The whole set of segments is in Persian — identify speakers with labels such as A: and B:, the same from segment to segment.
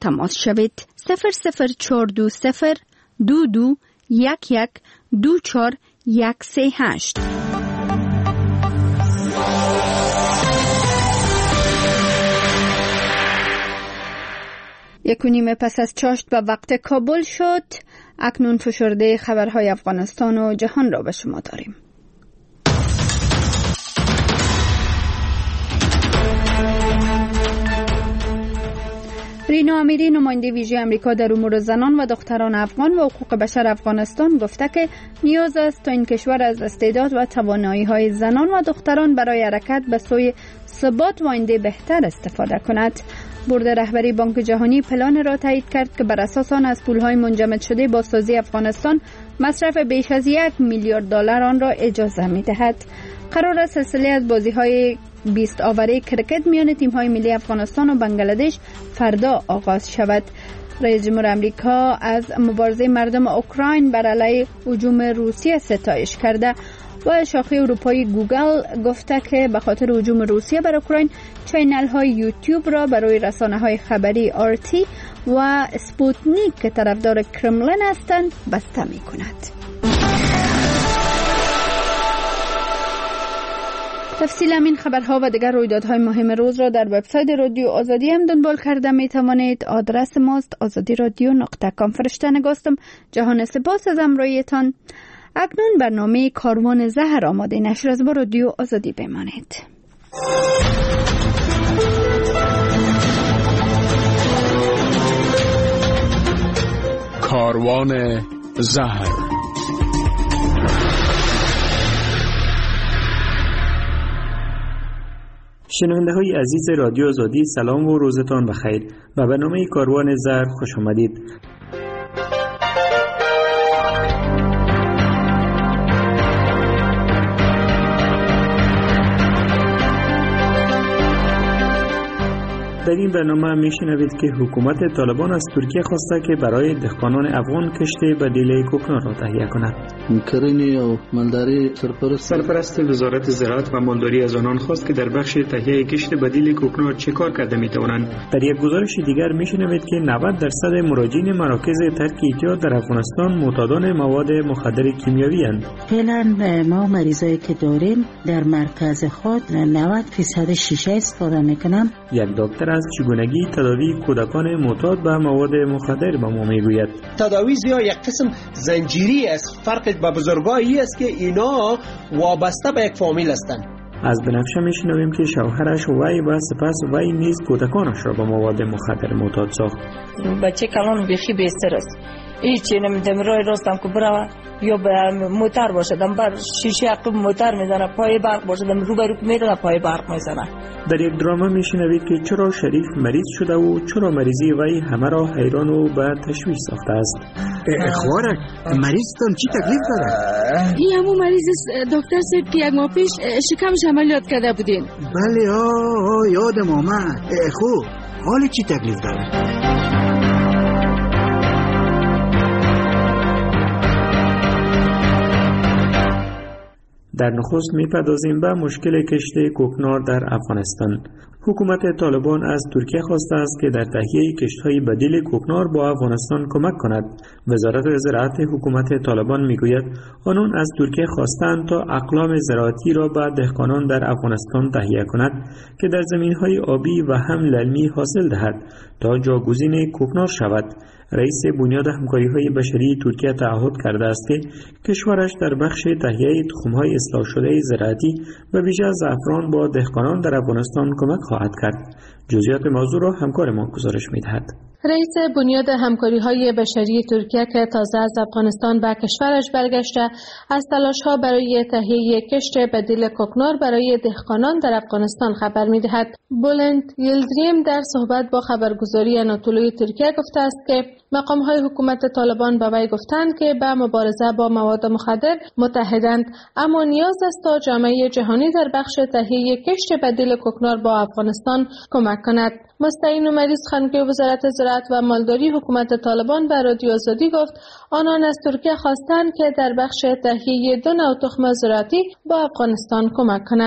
A: تماس شوید. 00420 22 11 24 138. یک و نیم پس از چاشت به وقت کابل شد. اکنون فشرده خبرهای افغانستان و جهان را به شما داریم. رینا امیری، نماینده ویژه امریکا در امور زنان و دختران افغان و حقوق بشر افغانستان، گفته که نیاز است تا این کشور از استعداد و توانایی‌های زنان و دختران برای حرکت به سوی ثبات و آینده بهتر استفاده کند. بورد رهبری بانک جهانی پلان را تایید کرد که بر اساس آن از پول‌های منجمد شده بازسازی افغانستان مصرف بیش از 1 میلیارد دلار آن را اجازه می‌دهد. قرار است سلسله از بازی‌های 20 آوره کرکت میان تیم‌های ملی افغانستان و بنگلادش فردا آغاز شود. رئیس جمهور آمریکا از مبارزه مردم اوکراین بر علیه هجوم روسیه ستایش کرده و شاخه اروپایی گوگل گفته که به خاطر هجوم روسیه بر اوکراین چینل‌های یوتیوب را برای رسانه‌های خبری RT و اسپوتنیک که طرفدار کرملین هستند بسته می‌کند. تفصیل این خبرها و دیگر رویدادهای مهم روز را در وبسایت رادیو آزادی هم دنبال کرده می توانید. آدرس ماست azadiradio.com. فرشته نگاستم. جهان سپاس از همراهیتان. اکنون برنامه کاروان زهر آماده. نشر از با رادیو آزادی بمانید.
B: کاروان زهر.
C: شنونده های عزیز رادیو آزادی، سلام و روزتان بخیر. به برنامه کاروان زهر خوش آمدید. در این برنامه میشنوید که حکومت طالبان از ترکیه خواسته که برای دهقانان افغان کشت بدیل کوکنار را تهیه کند.
D: کرنی و مالداری
C: سرپرست وزارت زراعت و مالداری از آنان خواست که در بخش تهیه کشت بدیل کوکنار چه کار کرده میتوانند. در یک گزارش دیگر میشنوید که 90% مراجعین مراکز ترک اعتیاد در افغانستان معتادان مواد مخدر کیمیایی اند.
E: فعلا ما مریضایی که داریم در مرکز خود 90% شیشه استفاده میکنم.
C: یک دکتر از چگونگی تداوی کودکان معتاد به مواد مخدر به ما میگوید.
F: تداوی زیرا یک قسم زنجیری است. فرق با بزرگایی است که اینا وابسته به یک فامیل هستند.
C: از بنفشه میشنویم که شوهرش وی و سپس وی نیز کودکانش را به مواد مخدر معتاد ساخت.
G: بچه کلان بیخی بیستر است. هیچی نمیدم رای راستم که برای یا به موتر باشدم بر شیشه عقب موتر میزنه، پای برق باشدم روبرو میره پای برق میزنه.
C: در یک دراما میشنوید که چرا شریف مریض شده و چرا مریضی وی همه را حیران و به تشویش ساخته است.
H: خوارک مریضتان چی تکلیف داره؟
I: این همون مریض دکتر صاحب که یک ماه پیش شکمش عملیات کرده بودین.
H: بله یادم آمد. خوب حالی چی تکلیف داره؟
C: در نخست می‌پردازیم به مشکل کشت کوکنار در افغانستان. حکومت طالبان از ترکیه خواسته است که در تهیه کشت‌های بدیل کوکنار با افغانستان کمک کند. وزارت زراعت حکومت طالبان میگوید آنان از ترکیه خواستند تا اقلام زراعتی را به دهقانان در افغانستان تهیه کند که در زمین‌های آبی و هم للمی حاصل دهد تا جاگزین کوکنار شود. رئیس بنیاد همکاری‌های بشری ترکیه تعهد کرده است که کشورش در بخش تهیه تخم‌های اصلاح شده زراعتی و ویژه زعفران با دهقانان در افغانستان کمک خواهد کرد. جزئیات موضوع را همکار ما گزارش می‌دهد.
J: رئیس بنیاد همکاری‌های بشری ترکیه که تازه از افغانستان به کشورش برگشته از تلاش‌ها برای تهیه کشت بدیل کوکنار برای دهقانان در افغانستان خبر می‌دهد. بولند یلدریم در صحبت با خبرگزاری آناتولوی ترکیه گفته است که مقام‌های حکومت طالبان به وی گفتند که به مبارزه با مواد مخدر متحدند، اما نیاز است تا جامعه جهانی در بخش تهیه کشت بدیل کوکنار با افغانستان کمک کند. مستعین مریض خانگی وزارت زراعت و مالداری حکومت طالبان به رادیو آزادی گفت آنان از ترکیه خواستند که در بخش تهیه 2 نوع تخم زراعتی با افغانستان کمک کنند.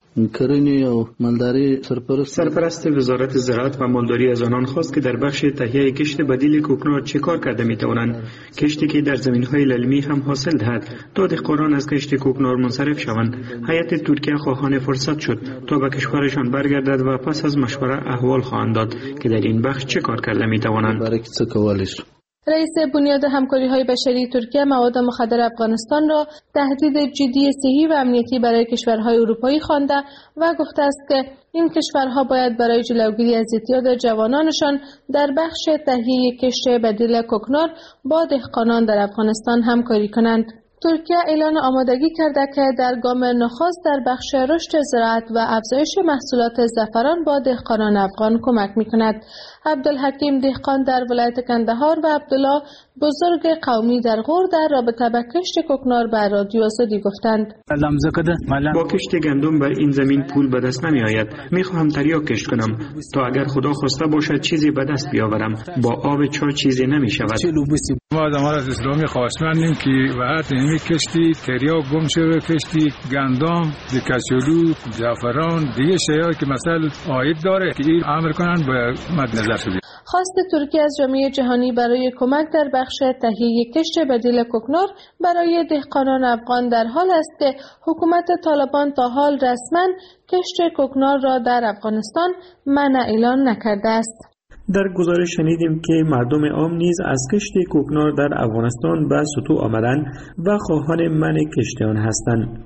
D: کرنی و مالداری
C: سرپرست وزارت زراعت و مالداری از آنان خواست که در بخش تهیه کشت بدیل کوکنار چه کار کرده می توانند، کشتی که در زمین‌های للمی هم حاصل دهد تا دهقانان از کشت کوکنار منصرف شوند. هیئت ترکیه خواهان فرصت شد تا به کشورشان برگردد و پس از مشوره احوال خواهند داد که در این بخش چه کار کرده می توانند.
J: رئیس بنیاد همکاری‌های بشری ترکیه مواد مخدر افغانستان را تهدید جدی صحی و امنیتی برای کشورهای اروپایی خوانده و گفته است که این کشورها باید برای جلوگیری از اعتیاد جوانانشان در بخش تهیه کشت بدیل کوکنار با دهقانان در افغانستان همکاری کنند. ترکیه اعلان آمادگی کرده که در گام نخست در بخش رشد زراعت و افزایش محصولات زعفران با دهقانان افغان کمک می‌کند. عبدالحکیم دهقان در ولایت کندهار و عبدالله بزرگ قومی در غور در رابطه با کشت کوکنار به رادیو آزادی گفتند:
C: با کشت گندم بر این زمین پول به دست نمی آید. میخواهم تریاک کشت کنم تا اگر خدا خواسته باشد چیزی به دست بیاورم. با آب چای چیزی نمی شود.
B: ما از امارت اسلامی خواستمندیم که وقت اینمی کشتی تریاک گم شده، کشتی گندم، کچالو، زعفران، دیگه شیایی که مثلا عاید داره که این امر کنن به مد نظر شده.
J: خواست ترکیه از جامعه جهانی برای کمک در بخش تهیه کشت بدیل کوکنار برای دهقانان افغان در حال است که حکومت طالبان تا حال رسما کشت کوکنار را در افغانستان منع اعلان نکرده است.
C: در گزارش شنیدیم که مردم عام نیز از کشت کوکنار در افغانستان به سطوح آمدند و خواهان منع کشت آن هستند.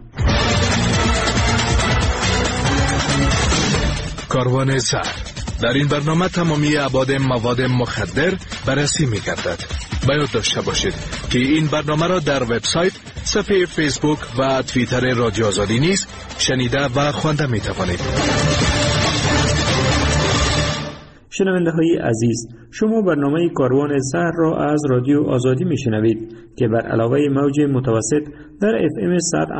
K: کاروان زهر. در این برنامه تمامی ابعاد مواد مخدر بررسی می‌گردد. باید داشته باشید که این برنامه را در وبسایت، صفحه فیسبوک و توییتر رادیو آزادی نیز شنیده و خوانده می‌توانید.
C: شنونده های عزیز، شما برنامه کاروان زهر را از رادیو آزادی میشنوید که بر علاوه موج متوسط در FM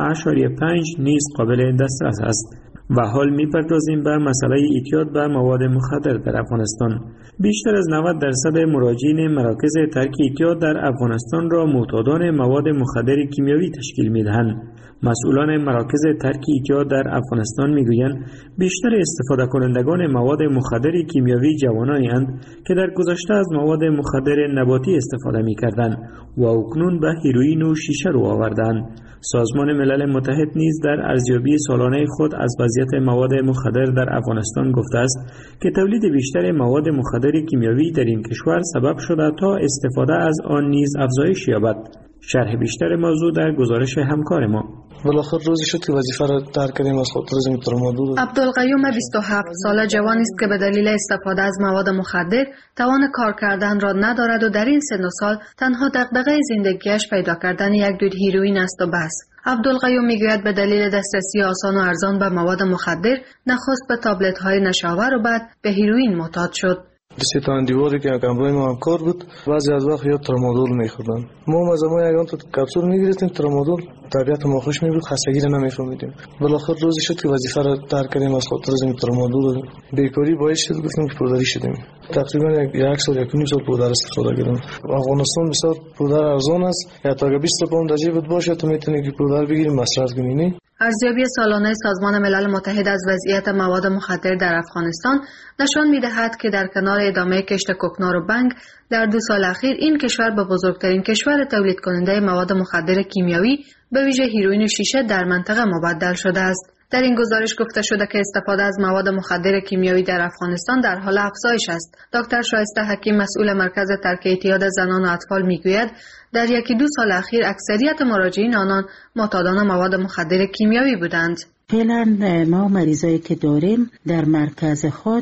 C: 100.5 نیز قابل دسترس است. و حال میپردازیم به مسئله اعتیاد به مواد مخدر در افغانستان. بیشتر از 90% مراجعین مراکز ترک اعتیاد در افغانستان را معتادان مواد مخدر کیمیایی تشکیل میدهند. مسئولان مراکز ترک اعتیاد در افغانستان میگویند بیشتر استفاده کنندگان مواد مخدر کیمیایی جوانانی اند که در گذشته از مواد مخدر نباتی استفاده میکردند و اکنون به هیروئین و شیشه رو آوردند. سازمان ملل متحد نیز در ارزیابی سالانه خود از وضعیت مواد مخدر در افغانستان گفته است که تولید بیشتر مواد مخدر کیمیایی در این کشور سبب شده تا استفاده از آن نیز افزایش یابد. شرح بیشتر موضوع در گزارش همکار ما.
L: بالاخره روزی شد که وظیفه را ترک کردیم از خاطر ترامادول.
M: عبدالقیوم 27 ساله جوانی است که به دلیل استفاده از مواد مخدر توان کار کردن را ندارد و در این سن و سال تنها دغدغه زندگیش پیدا کردن یک دود هیروئین است و بس. عبدالقیوم میگوید به دلیل دسترسی آسان و ارزان به مواد مخدر نخست به تابلت های نشاور و بعد به هیروئین معتاد شد.
L: سه تا دیواری که همراه ما همکار بود بعضی از وقت یا ترامادول می‌خوردن. ما از ما یگان تا کپسول می‌گرفتیم ترامادول، طبیعت ما خوش می‌بود، خستگی را نمی‌فهمیدیم. بالاخره روزی شد که وظیفه را ترک کردیم از خاطر ترامادول. بیکاری باعث شد گفتیم که پودری شدیم. تقریبا یک سال یک نیم سال پودر استفاده کردم. افغانستان بسیار پودر ارزان است. یا تا 20 پوند جیبت باشه تو میتونی که پودر بگیری مصرف کنی.
M: ارزیابی سالانه سازمان ملل متحد از وضعیت مواد مخدر در افغانستان نشان می‌دهد که در کنار ادامه کشت کوکنار و بنگ در 2 سال اخیر این کشور به بزرگترین کشور تولید کننده مواد مخدر کیمیایی به ویژه هیروئین و شیشه در منطقه مبدل شده است. در این گزارش گفته شده که استفاده از مواد مخدر کیمیایی در افغانستان در حال افزایش است. دکتر شایسته حکیم مسئول مرکز ترک اعتیاد زنان و اطفال میگوید در 1-2 سال اخیر اکثریت مراجعین آنان معتادان مواد مخدر کیمیایی بودند.
E: فعلا ما مریضایی که داریم در مرکز خود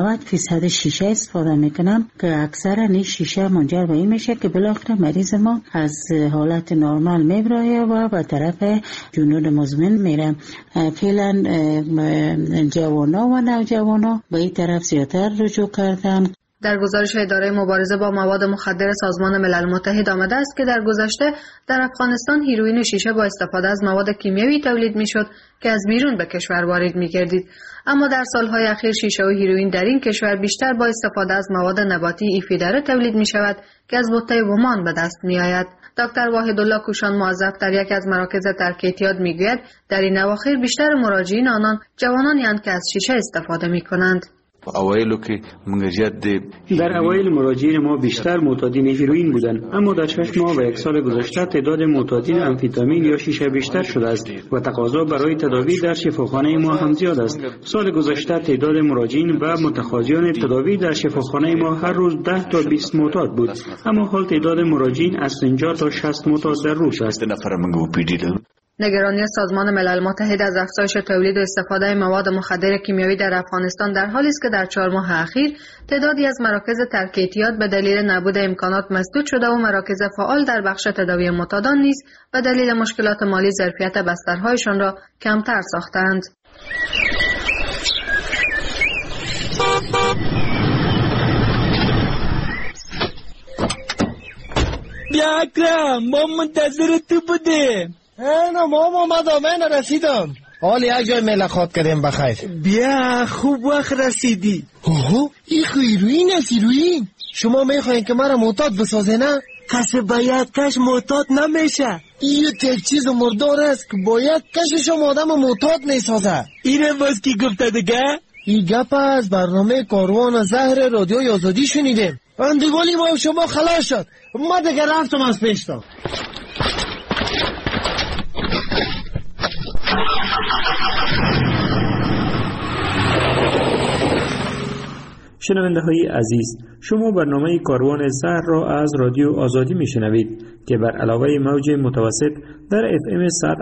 E: 90% شیشه استفاده میکنن که اکثر این شیشه منجر به این میشه که بالاخره مریض ما از حالت نرمال میبره و به طرف جنون مزمن میره. فعلا جوانا و نوجوانا به این طرف زیادتر رجوع کردن.
M: در گزارش اداره مبارزه با مواد مخدر سازمان ملل متحد آمده است که در گذشته در افغانستان هیروئین و شیشه با استفاده از مواد کیمیایی تولید میشد که از بیرون به کشور وارد میگردید، اما در سالهای اخیر شیشه و هیروئین در این کشور بیشتر با استفاده از مواد نباتی ایفیدره تولید می شود که از بوته ومان به دست می آید. دکتر واحدالله کوشان موظف در یکی از مراکز ترک اعتیاد میگوید در این اواخر بیشتر مراجعین آنان جوانانی اند که از شیشه استفاده می کنند.
C: در اوایل مراجعین ما بیشتر معتادین هیروئین بودند، اما در 6 ماه و 1 سال گذشته تعداد معتادین آمفتامین یا شیشه بیشتر شده است و تقاضا برای تداوی در شفاخانه ما هم زیاد است. سال گذشته تعداد مراجعین و متقاضیان تداوی در شفاخانه ما هر روز 10 تا 20 معتاد بود، اما حال تعداد مراجعین از 50 تا 60 معتاد در روز است.
M: نگرانی سازمان ملل متحد از افزایش تولید و استفاده مواد مخدر کیمیایی در افغانستان در حالی است که در 4 ماه اخیر تعدادی از مراکز ترک اعتیاد به دلیل نبود امکانات مسدود شده و مراکز فعال در بخش تداوی معتادان نیز به دلیل مشکلات مالی ظرفیت بسترهایشان را کمتر ساختند.
N: بیا اکرم، ما منتظر تو بودیم.
O: نه ماما من رسیدم. حال یک جای ملاقات کردیم بخیر.
N: بیا خوب وقت رسیدی.
O: اوه این هیروئین است. هیروئین شما میخواین که مرا معتاد بسازه نه؟
N: کسی باید کش معتاد نمیشه.
O: این یک چیز مردار است که باید کشش آدم معتاد میسازه.
N: اینه باز کی گفته دیگه؟
O: این گپ از برنامه کاروان زهر رادیوی آزادی شنیدیم. اندیوالی ما شما خلاص شد. ما دیگه رفتم از پیشتا.
C: شنونده های عزیز، شما برنامه کاروان زهر را از رادیو آزادی می شنوید که بر علاوه موج متوسط در FM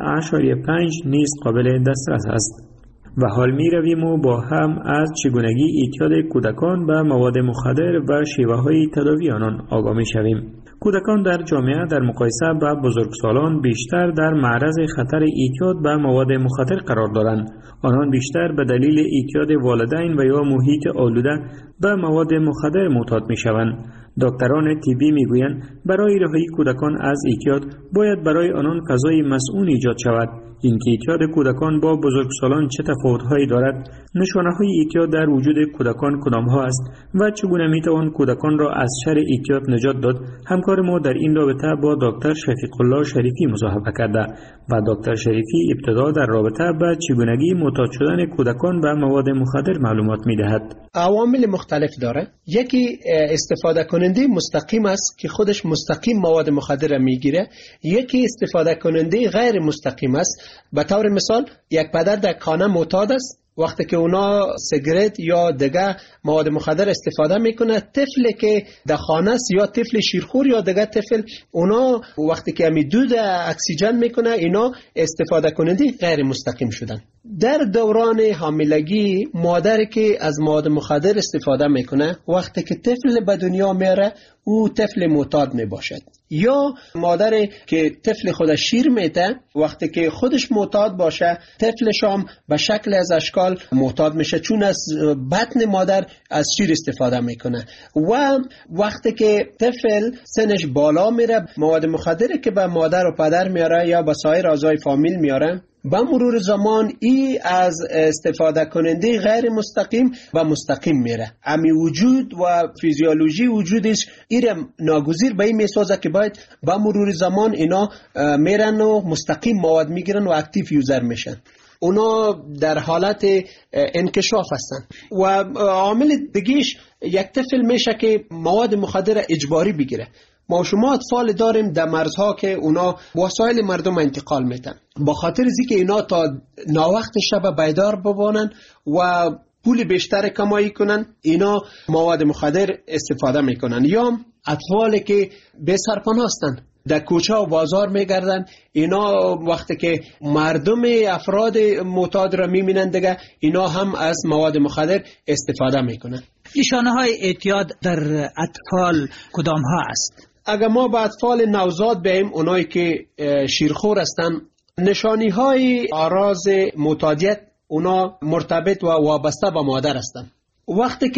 C: 100.5 نیز قابل دسترس است. و حال می رویم و با هم از چگونگی اعتیاد کودکان به مواد مخدر و شیوه های تداوی آنان آگاه می شویم. کودکان در جامعه در مقایسه با بزرگسالان بیشتر در معرض خطر اعتیاد به مواد مخدر قرار دارند. آنان بیشتر به دلیل اعتیاد والدین و یا محیط آلوده به مواد مخدر معتاد می شوند. دکتران طبی می گویند برای رهایی کودکان از اعتیاد باید برای آنان فضای مسئول ایجاد شود. اینکه اعتیاد کودکان با بزرگسالان چه تفاوت‌هایی دارد، نشانه‌های اعتیاد در وجود کودکان کدام‌ها است و چگونه می‌توان کودکان را از شر اعتیاد نجات داد، همکار ما در این رابطه با دکتر شفیق الله شریفی مصاحبه کرده و دکتر شریفی ابتدا در رابطه با چگونگی معتاد شدن کودکان به مواد مخدر معلومات می‌دهد.
F: عوامل مختلف داره. یکی استفاده کننده مستقیم است که خودش مستقیم مواد مخدر میگیره. یکی استفاده کننده غیر مستقیم است. به طور مثال یک پدر در خانه معتاد است، وقتی که اونا سیگرت یا دیگه مواد مخدر استفاده میکنه، طفلی که در خانه است یا طفل شیرخور یا دیگه طفل، اونا وقتی که همی دود اکسیژن میکنه، اینا استفاده کننده غیر مستقیم شدن. در دوران حاملگی مادری که از مواد مخدر استفاده میکنه، وقتی که طفل به دنیا میاره او طفل معتاد میباشد. یا مادری که طفل خودش شیر میده، وقتی که خودش معتاد باشه طفلش هم به شکل از اشکال معتاد میشه، چون از بطن مادر از شیر استفاده میکنه. و وقتی که طفل سنش بالا میره، مواد مخدری که به مادر و پدر میاره یا به سایر اعضای فامیل میاره، با مرور زمان ای از استفاده کننده غیر مستقیم و مستقیم میره. امی وجود و فیزیولوژی وجودش ایرم ناگزیر به این میسازه که باید با مرور زمان اینا میرن و مستقیم مواد میگیرن و اکتیو یوزر میشن. اونا در حالت انکشاف هستن. و عامل دیگیش یک طفل میشه که مواد مخدر اجباری بگیره. ما شما اطفال داریم در مرزها که اونا وسایل مردم انتقال میتن، با خاطر که اینا تا ناوقت شب بیدار بمانن و پول بیشتر کمایی کنن، اینا مواد مخدر استفاده میکنن. یا اطفالی که بی سرپناه هستن، در کوچه و بازار میگردن، اینا وقتی که مردم افراد معتاد را میبینن دیگه، اینا هم از مواد مخدر استفاده میکنن.
P: نشانه های اعتیاد در اطفال کدام ها است؟
F: اگر ما به اطفال نوزاد بیم، اونایی که شیرخور هستن، نشانی های اعراض معتادیت اونا مرتبط و وابسته به مادر هستن. وقتی که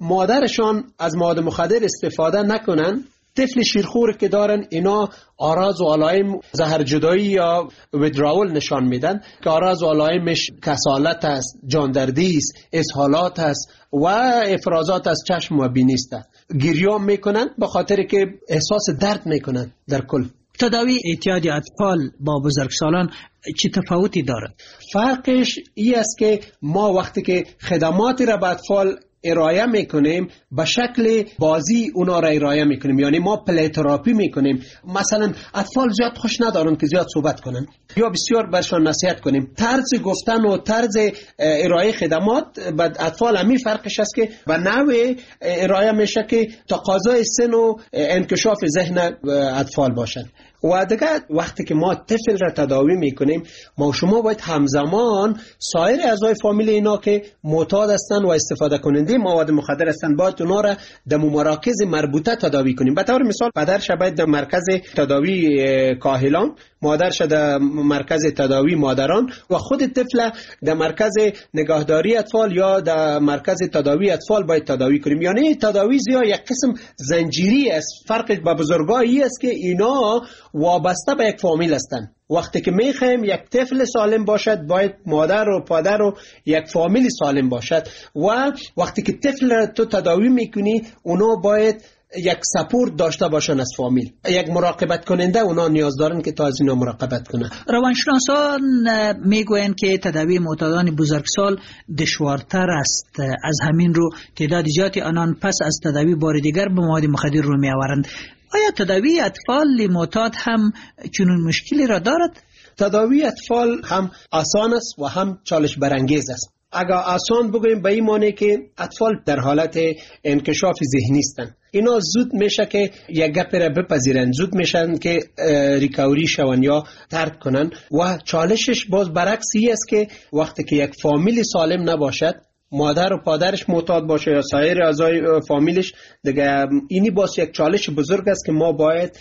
F: مادرشان از مواد مخدر استفاده نکنن، طفل شیرخور که دارن اینا آراز و علائم زهر جدایی یا withdrawal نشان میدن که آراز و علائمش کسالت است، جاندردی است، اسهالات است و افرازات از چشم و بینی است. گریه میکنن به خاطر که احساس درد میکنن. در کل
P: تداوی اعتیاد اطفال با بزرگسالان چه تفاوتی دارد؟
F: فرقش این است که ما وقتی که خدماتی را به اطفال ارائه میکنیم به شکل بازی اونا را ارائه میکنیم، یعنی ما پلی تراپی میکنیم. مثلا اطفال زیاد خوش ندارن که زیاد صحبت کنن یا بسیار برشان نصیحت کنیم. طرز گفتن و طرز ارائه خدمات به اطفال همین فرقش است که به نوع ارائه میشه که تقاضای سن و انکشاف ذهن اطفال باشن. و دیگه وقتی که ما طفل را تداوی میکنیم ما شما باید همزمان سایر اعضای فامیل اینا که معتاد هستن و استفاده کننده مواد مخدر هستن باید اونا را در مراکز مربوطه تداوی کنیم. به طور مثال پدرش باید در مرکز تداوی کاهلان، مادرش در مرکز تداوی مادران و خود طفل در مرکز نگهداری اطفال یا در مرکز تداوی اطفال باید تداوی کنیم. یعنی تداوی زیاد یک قسم زنجیری است. فرقش با بزرگایی است که اینا وابسته به یک فامیل هستند. وقتی که میخوایم یک طفل سالم باشد باید مادر و پدر و یک فامیل سالم باشد و وقتی که طفل را تو تداوی میکنی اونا باید یک سپورت داشته باشن از فامیل، یک مراقبت کننده اونا نیاز دارن که تا از اینا مراقبت کنن.
P: روانشناسان میگویند که تداوی معتادان بزرگسال دشوارتر است، از همین رو تعداد زیادی آنان پس از تداوی بار دیگر به مواد مخدر رو میآورند. آیا تداوی اطفال معتاد هم چنین مشکلی را دارد؟
F: تداوی اطفال هم آسان است و هم چالش برانگیز است. اگر آسان بگوییم به این معنی که اطفال در حالت انکشاف ذهنی هستند، اینا زود میشه که یک گپ را بپذیرن، زود میشن که ریکاوری شون یا ترک کنن. و چالشش باز برعکس است که وقتی که یک فامیل سالم نباشد، مادر و پدرش معتاد باشه یا سایر اعضای فامیلش، دیگه اینی باز یک چالش بزرگ است که ما باید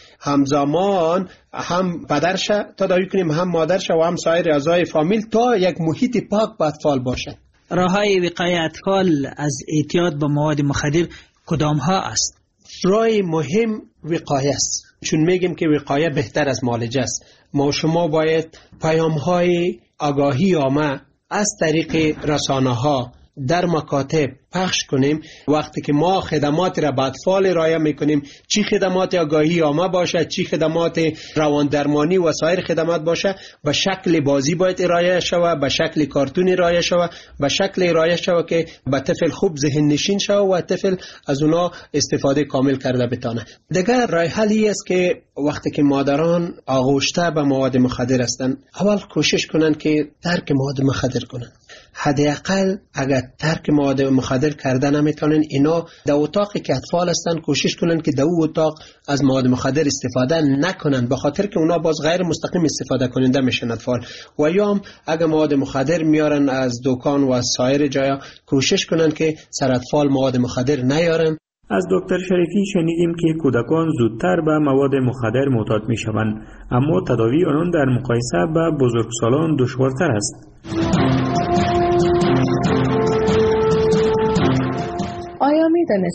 F: همزمان هم پدرش تداوی کنیم، هم مادرش و هم سایر اعضای فامیل تا یک محیط پاک به اطفال باشه.
P: راههای وقایه اطفال از اعتیاد به مواد مخدر کدام ها است؟
F: راه مهم وقایه است، چون میگیم که وقایه بهتر از معالجه است. ما شما باید پیام های آگاهی عامه از طریق رسانه ها در مکاتب پخش کنیم. وقتی که ما خدمات را به اطفال ارائه میکنیم، چی خدمات آگاهی عامه باشه، چی خدمات روان درمانی و سایر خدمات باشه، به شکل بازی باید ارائه شود، به شکل کارتون ارائه شود، به شکل ارائه شود که به طفل خوب ذهن نشین شود و طفل از اونا استفاده کامل کرده بتانه. دیگر راه حلی است که وقتی که مادران آغوشته به مواد مخدر هستند، اول کوشش کنن که ترک مواد مخدر کنن. حداقل اگر ترک مواد مخدر کرده نمیتونن، اینا در اتاقی که اطفال هستن کوشش کنن که در اون اتاق از مواد مخدر استفاده نکنن، به خاطر که اونا باز غیر مستقیم استفاده کننده میشن اطفال. و یا هم اگر مواد مخدر میارن از دکان و از سایر جایا کوشش کنن که سر اطفال مواد مخدر نیارن.
C: از دکتر شریفی شنیدیم که کودکان زودتر به مواد مخدر معتاد میشوند، اما تداوی آنان در مقایسه با بزرگسالان دشوارتر است.
J: آیا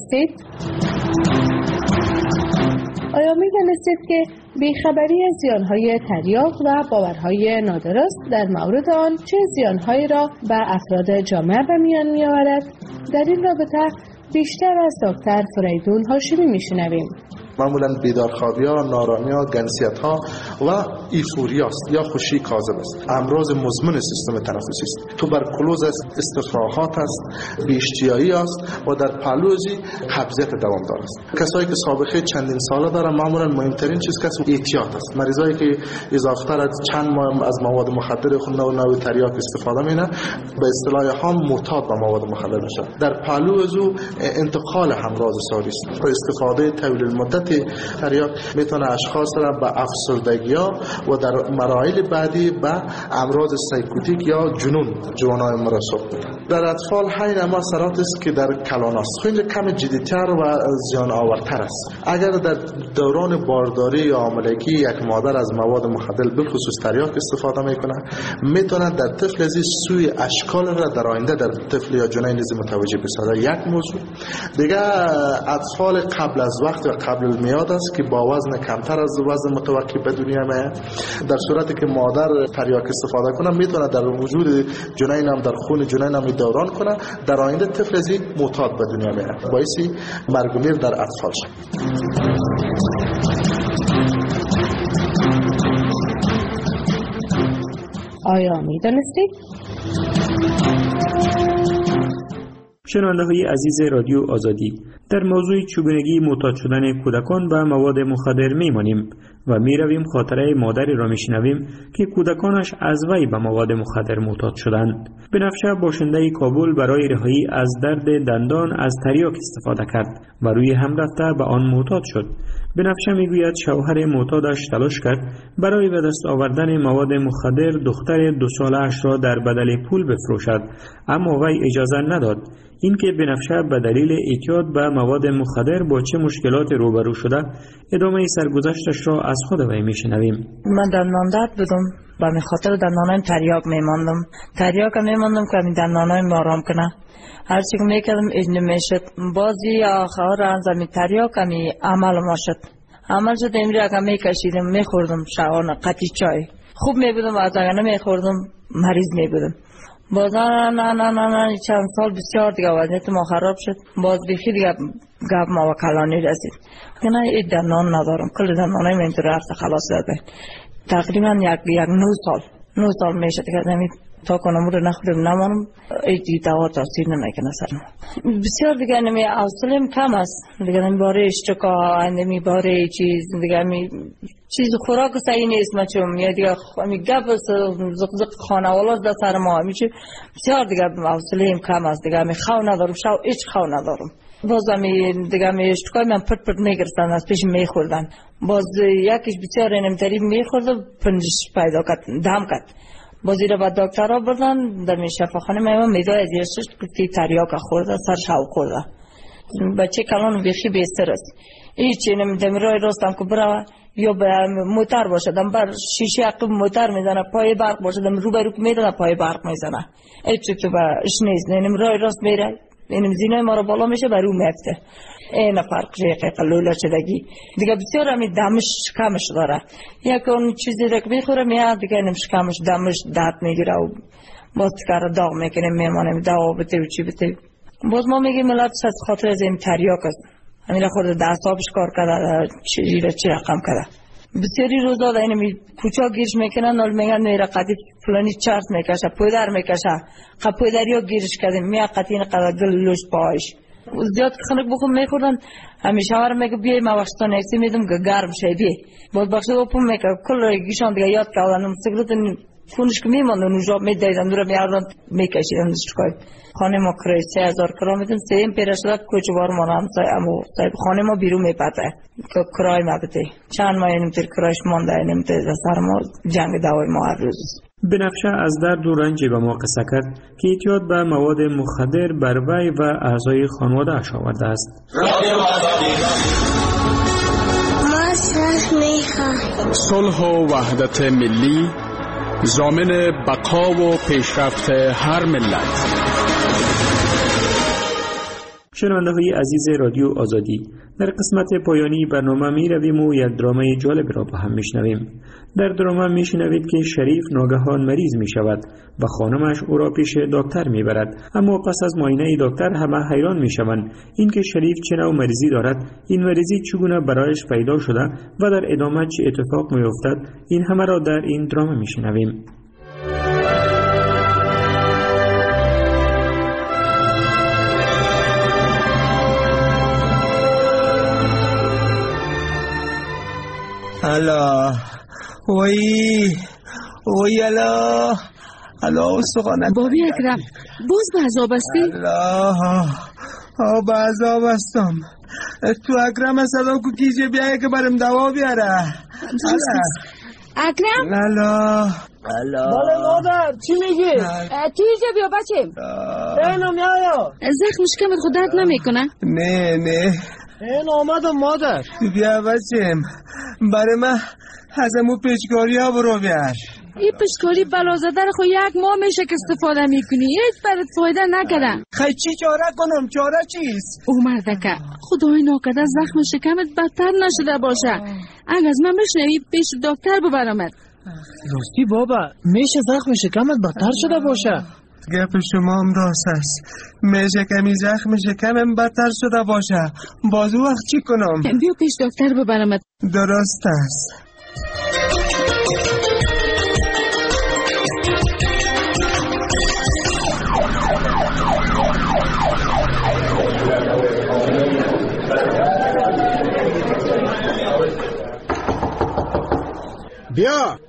J: می‌دانستید که بیخبری از زیانهای تریاک و باورهای نادرست در مورد آن چه زیانهایی را به افراد جامعه به میان می‌آورد؟ در این رابطه بیشتر از دکتر فریدون هاشمی می‌شنویم.
Q: معمولا بیدارخوابی ها، نارامی ها، گنسیت ها و ایفوری است یا خوشی کاذب است. امراض مزمن سیستم تنفسی است. توبرکولوز است، استفراغات است، بی‌اشتیایی است و در پهلوزی قبضیت دوامدار است. کسایی که سابقه چندین ساله دارن معمولا مهمترین چیز که اعتیاد است. مریضایی که اضافه‌تر از چند ماه از مواد مخدر خود نوع تریاک استفاده می‌کنن به اصطلاح هم معتاد به مواد مخدر میشن. در پهلوزو انتقال امراض ساری است. با استفاده طویل المدت تریاک میتونه اشخاص را به افسردگی‌ها و در مراحل بعدی به امراض سایکوتیک یا جنون جوانای مرسوب بده. در اطفال همین اما اثرات است که در کلان است. اینجا کم جدی‌تر و زیان آورتر است. اگر در دوران بارداری یا حاملگی یک مادر از مواد مخدر بالخصوص تریاک استفاده میکنه، میتونه در طفل از سوی اشکال را در آینده در طفل یا جنین نیز متوجه بسازه. یک موضوع دیگه، اطفال قبل از وقت و قبل المیاد است که با وزن کمتر از وزن متوقع به دنیا میاد. در صورتی که مادر تریاک استفاده کنه میتونه در وجود جنین هم در خون جنین هم دوران کنه، در آینده طفل از معتاد به دنیا میاد، باعث مرگ و میر در اطفال شد.
G: آیا میدانستید؟
C: شنونده های عزیز رادیو آزادی، در موضوع چگونگی معتاد شدن کودکان به مواد مخدر میمانیم و میرویم خاطره مادری را میشنویم که کودکانش از وی به مواد مخدر معتاد شدند. بنفشه باشنده کابل برای رهایی از درد دندان از تریاک استفاده کرد و روی هم رفته به آن معتاد شد. بنفشه میگوید شوهر معتادش تلاش کرد برای به دست آوردن مواد مخدر دختر 2 ساله‌اش را در بدل پول بفروشد، اما وی اجازه نداد. اینکه بنفشه به دلیل اعتیاد به مواد مخدر با چه مشکلات روبرو شده، ادامه سرگذشتش را از خود وی میشنویم.
G: من دندان درد بودم، به خاطر دندانایم تریاک میماندم که همین دندانایم آرام کنه. هرچی که میکردم اجنه میشد، بازی آخر انزمی تریاک همی عمل ما شد. عمل شد امری اگه میکشیدم میخوردم شعان قطی چای خوب میبودم و از اگه نمیخوردم مریض میبودم. باز نه چند سال بسیار دیگه وضعیت ما خراب شد. باز بیخی دیگه گپ ما و کلانی رسید که نه این دندان ندارم، کل دندانای من اینطور رفت خلاص داده. تقریبا یک 9 سال میشد که نمی تا کنم رو نخورم نمانم، ایدی دوا تاثیر نمیکنه سرم. بسیار دیگه نمی حوصله‌ام کم است دیگه، نمی باره اشتکا، نمی باره دیگه چیز خوراک صحیح نیست مچم، یا دیگه می گپ زق خانواده در سر ما میشه. بسیار دیگه حوصله‌ام کم است دیگه، می خو ندارم، هیچ خو ندارم. باز دیگه می اشتکای من پرت میگرفتن از پیش میخوردن. باز یکیش بسیار نمیتری میخورد، پنجش پیدا کرد، دم کرد. بازی را با دکتر را بردن در شفاخانه میمون میدای از یرسش که تریاک خورده، سرش هاو خورده. بچه کلان بیخی بیستر است. هیچی نمیدم رای راستم که برای یا به موتر باشدم بر شیشه عقب موتر میزنه، پای برق باشدم رو برو میدنه پای برق میزنه. هیچی تو با اش نیست، نیم رای راست میره، نیم زینای ما را بالا میشه برو میفته. این فرق ریقه قلوله شدگی دیگه بسیار همی دمش کمش داره. یک اون چیزی را که میخوره میاد دیگه نمش کمش دمش درد میگیره و باز کار داغ میکنه میمانه دوا بته و چی بته. باز ما میگیم ملت از خاطر از این تریاک است، همین را خورده دستابش کار کرده، چی رقم کرده. بسیاری روزا دا اینمی کوچا گیرش میکنن، نال میگن میره قدیف فلانی چرت میکشه، پودر میکشه، خب پودری ها گیرش کردیم میاد قطین قدر دل لوش پایش زیاد خنک بخون میخوردن. همیشه هر میگه بیای ما وقتا نیستی میدم که گرم شی بی بود بخش اوپم میگه کل گیشان دیگه یاد کردن سیگرت فونش که میموندن اونجا میدیدن دور میاردن میکشیدن دستکای. خانه ما کرای 3000 کرا میدن، سیم پیرشده کوچوار ما هم امو خانه ما بیرون میپته که کرای ما بده چند ماه نمیتر کرایش مونده نمیتر سر ما جنگ دوای ما هر روز.
C: بنفشه از درد و رنج به ما قصه کرد که اعتیاد به مواد مخدر بر وی و اعضای خانواده اش آورده است.
R: صلح و وحدت ملی ضامن بقا و پیشرفت هر ملت.
C: شنونده های عزیز رادیو آزادی، در قسمت پایانی برنامه می رویم و یک درامه جالب را با هم می شنویم. در درامه می شنوید که شریف ناگهان مریض می شود و خانمش او را پیش دکتر می برد، اما پس از معاینه دکتر همه حیران می شوند اینکه شریف چه نوع مریضی دارد، این مریضی چگونه برایش پیدا شده و در ادامه چه اتفاق می افتد. این همه را در این درامه می شنویم.
N: الا وی الا سخانه
I: بابی اکرم باز به عذاب هستی؟
N: الا به عذاب هستم. تو اکرم صدا کو کیجه بیایی که برم دوا بیاره.
I: اکرم؟
N: الا
O: بله مادر چی میگی؟
I: تو اینجا بیا بچه.
O: اینو میایا.
I: زخمش کمت خود درد نمیکنه؟
N: نه
O: این آمدم مادر.
N: بیا بچم برای من ازمو پیچکاری ها برو بیار.
I: این پیچکاری بلازده رو خود 1 ماه میشه که استفاده میکنی، هیچ برات فایده نکرده.
N: خیلی چی چاره کنم؟ چاره چیست؟
I: او مردکه خدای ناکرده زخم شکمت بدتر نشده باشه. اگه از من بشنوی پیش دکتر ببرمت.
O: راستی بابا میشه زخم شکمت بدتر شده باشه؟
N: گپ شما هم راست است. میشه کمی زخم شکمم بدتر شده باشه. بازو وقت چی کنم؟
I: بیا پیش دکتر ببرمت.
N: درست است.
H: بیا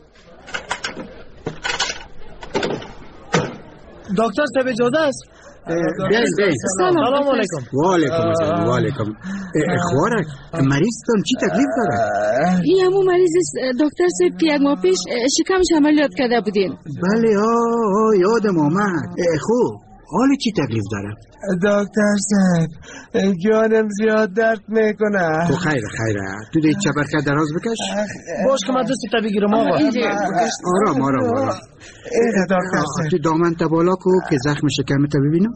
O: دکتر صاحب اجازه است؟
H: بیاین.
O: سلام علیکم.
H: و علیکم السلام. و علیکم. خوارک مریضتون چی تکلیف داره؟
I: این همون مریض دکتر صاحب که 1 ماه پیش شکمش عملیات کرده بودین.
H: بله یادم آمد. خوب حالی چی تکلیف داره؟
N: دکتر صاحب جانم زیاد درد میکنه.
H: تو خیره تو دیگه چپرکه دراز بکش.
O: باش که من دستی تا بگیرم آقا.
H: آرام
N: اینه دکتر صاحب.
H: تو دامن تا بالا کو که زخم شکمت ببینم.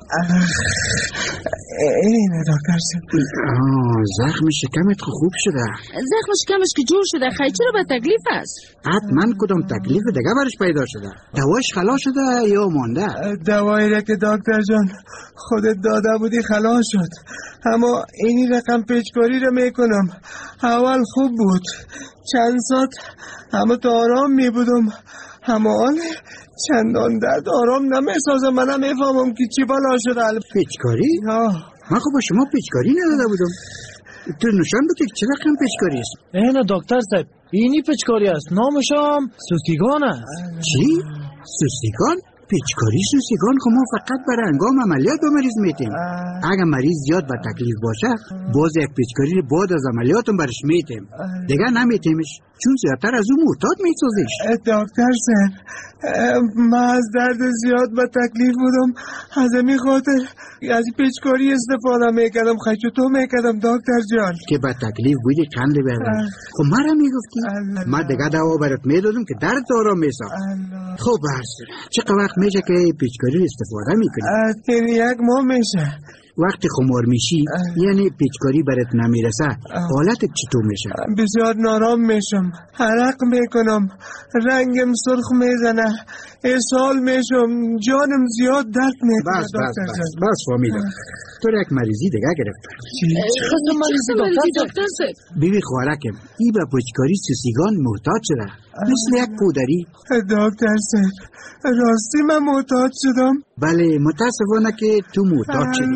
N: اینه دکتر صاحب.
H: زخم شکمت خوب شده.
I: زخم شکمش که جور شده خیلی چرا به تکلیف است؟
H: حتما کدام تکلیف دیگه برش پیدا شده؟ دواش خلاص شده یا مانده؟
N: دوایی را که دکتر جان خودت داده بودی خلاص شد، اما اینی رقم پیچکاری رو میکنم. اول خوب بود چند ساعت اما تو آرام میبودم، اما حال چندان درد آرام نمیسازم. من نمیفهمم که چی بالا شده.
H: پیچکاری؟ من خب با شما پیچکاری نداده بودم. تو نشان بده که چه رقم پیچکاری است؟
O: اینه دکتر صاحب اینی پیچکاری است، نامشم سوستیگان است.
H: چی؟ سوستیگان؟ پیچکاری سوستیگان خب ما فقط برای انگام عملیات به مریض میتیم. اگر مریض زیاد به تکلیف باشه باز یک پیچکاری بعد از عملیاتم برش میتیم، دیگه نمیتیمش چون زیادتر از اون معتاد میسازیش.
N: دکتر صاحب من از درد زیاد به تکلیف بودم، از این خاطر از پیچکاری استفاده میکردم. خیلی تو میکردم دکتر جان
H: که به تکلیف بودی قند ببرم. خب مرا میگفتی من دیگه دوا برات میدادم که درد آرام میساخت. خب برسون چقدر وقت میشه که پیچکاری استفاده میکنی؟
N: 1 ماه میشه.
H: وقتی خمار میشی یعنی پیچکاری برات نمیرسه حالتت چطور میشه؟
N: بسیار نارام میشم، عرق میکنم، رنگم سرخ میزنه، اسهال میشم، جانم زیاد درد میکنه.
H: بس فهمیدم تو یک مریضی دیگه گرفته.
I: چه مریضی دکتر صاحب؟
H: بیبی خوارکم ای به پیچکاری سوسیگان محتاج شده مثل یک کودری.
N: دکتر صاحب راستی من محتاج شدم؟
H: بله متاسفانه که تو محتاج شدی.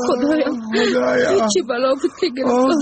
I: خدایا چی بلا بود که گرفتاش.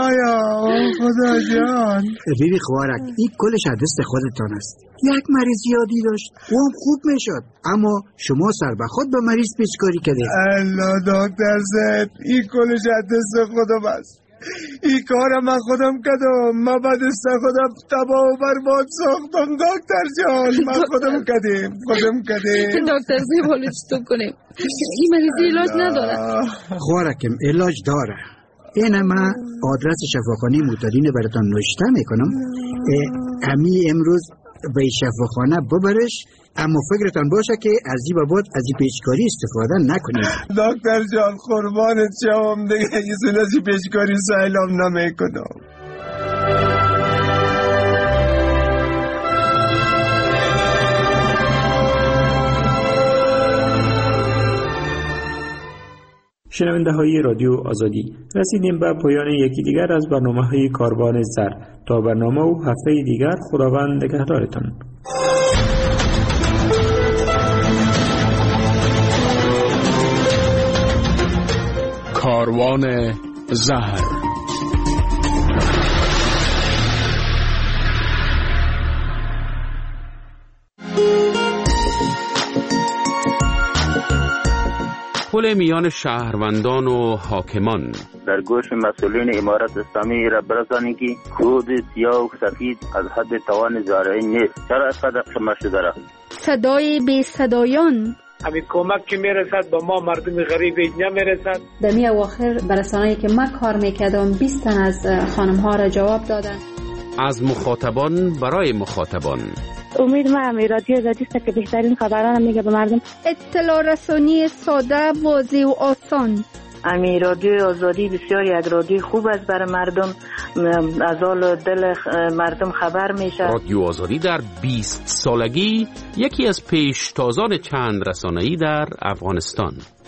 N: خدا جان.
H: بیبی خوارک این کلش دست خودتان است. یک مریض یادی داشت و هم خوب میشد، اما شما سر به خود به مریض پیچکاری کردید.
N: الله دکتر صاحب این کلش دست خودم است. این کار من خودم کردم. من به دست خودم تباه و برباد ساختم دکتر جان. من خودم کردم.
I: دکتر صاحب حالا چطور کنیم؟ این مریضی علاج نداره؟
H: خوارکم علاج داره. این من آدرس شفاخانه معتادین براتان نوشته میکنم. امی امروز به شفاخانه ببرش، اما فکرتان باشه که از این بعد از این پیچکاری استفاده نکنید.
N: دکتر جان قربانت شوم دیگه این از این پیچکاری سهلم نمیکنم.
C: شنونده های رادیو آزادی، رسیدیم به پایان یکی دیگر از برنامه های کاروان زر. تا برنامه و هفته دیگر خداوند نگهدارتان.
R: کاروان زهر.
S: تداخل میان شهروندان و حاکمان.
T: در گوش مسئولین امارت اسلامی را برسانید که کود سیاه و سفید از حد توان زارعین نیست. چرا اینقدر قمه شده را؟
A: صدای بی صدایان.
U: همین کمک که میرسد به ما مردم غریب نمیرسد.
V: در می اواخر برسانه‌ای که من کار میکردم 20 تن از خانم ها را جواب دادن.
S: از مخاطبان برای مخاطبان.
W: امید من رادیو آزادی است که بهترین خبران میگه به مردم.
A: اطلاع رسانی ساده، واضح و آسان.
W: رادیو آزادی بسیار یک رادیو خوب است برای مردم، از حال دل مردم خبر میشه.
S: رادیو آزادی در 20 سالگی یکی از پیشتازان چند رسانه‌ای در افغانستان.